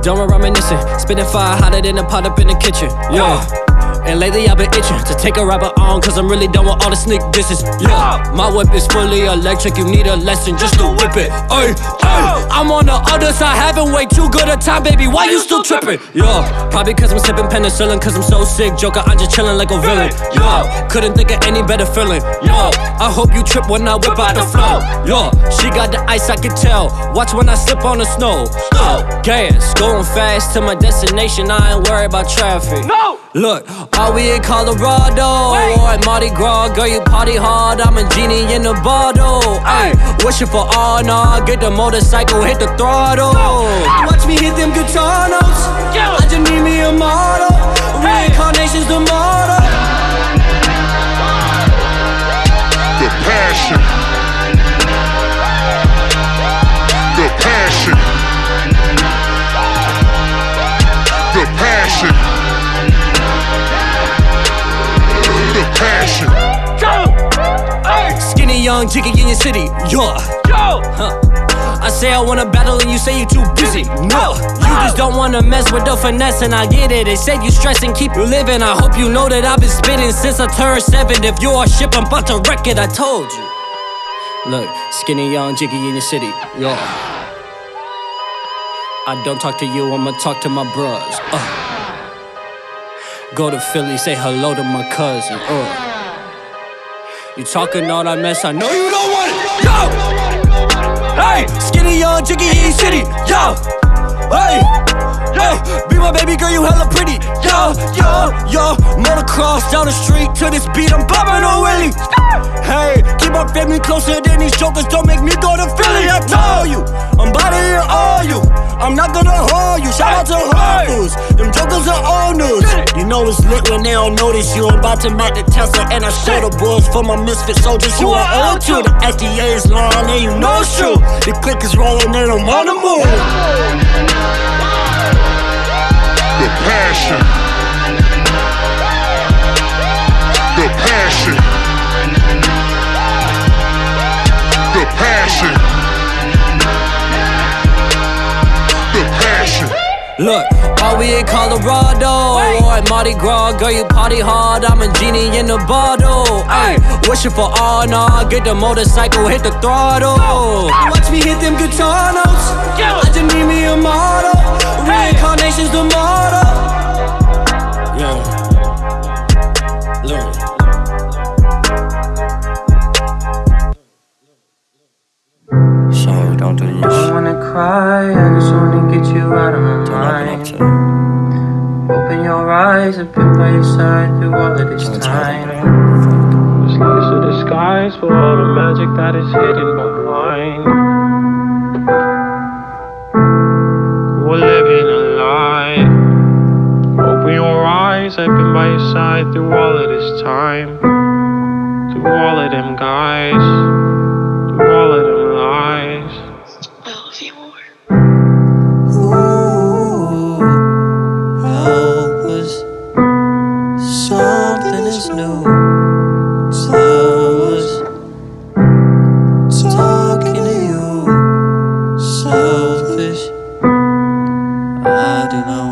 Don't reminiscing, spitting fire hotter than a pot up in the kitchen. Yeah. And lately I've been itching to take a rapper on, cause I'm really done with all the sneak disses. Yeah, my whip is fully electric, you need a lesson just to whip it. Ay, ay, I'm on the other side, having way too good a time, baby, why you still tripping? Yeah, probably cause I'm sipping penicillin, cause I'm so sick, Joker, I'm just chilling like a villain. Yeah, couldn't think of any better feeling. Yeah, I hope you trip when I whip out the flow. Yeah, she got the ice, I can tell, watch when I slip on the snow. Gas, going fast to my destination, I ain't worried about traffic. No! Look, are we in Colorado? Or at Mardi Gras? Girl, you party hard, I'm a genie in a bottle. Ay, wishing for honor, get the motorcycle, hit the throttle. Watch me hit them guitar notes, I just need me a model. Reincarnation's the motto. The passion. The passion. The passion. The passion. Skinny, young, jiggy in your city, yeah. I say I wanna battle and you say you too busy. No, you just don't wanna mess with the finesse, and I get it. They said you stressing, keep you living. I hope you know that I've been spitting since I turned 7. If you're a ship, I'm about to wreck it, I told you. Look, skinny, young, jiggy in your city, yeah. I don't talk to you, I'ma talk to my bros. Go to Philly, say hello to my cousin. You talking all that mess, I know you don't want it. Yo! Hey, skinny young jiggy in city. Yo! Hey! Yo! Be my baby girl, you hella pretty. Yo! Yo! Yo! Motocross down the street to this beat, I'm popping on Willie. Hey, keep my family closer than these jokers, don't make me go to Philly. I told you, I'm about to hear all you. I'm not gonna hold you, shout out to Whole Foods. Them jokers are old news. You know it's lit when they don't notice you. I'm about to make the Tesla and I show the boys for my misfit soldiers who are old too. The FDA is long and you know it's true. The click is rolling and I'm on the move. The passion. The passion. The passion. The passion. Look, are we in Colorado? Or at Mardi Gras? Girl, you party hard, I'm a genie in a bottle. Ay, wishing for honor, get the motorcycle, hit the throttle. Watch me hit them guitar notes, I just need me a model. Reincarnation's the motto. Yeah, look. Sorry, don't do this. I don't wanna cry, I just wanna get you out of my mind. Open your eyes, I've been by your side through all of this time. This life's a disguise for all the magic that is hidden behind. We're living a lie. Open your eyes, I've been by your side through all of this time. Through all of them guys, through all of them lies. I'll love you more. Ooh, help us. Something is new. Tell us. Talking to you. Selfish. I do not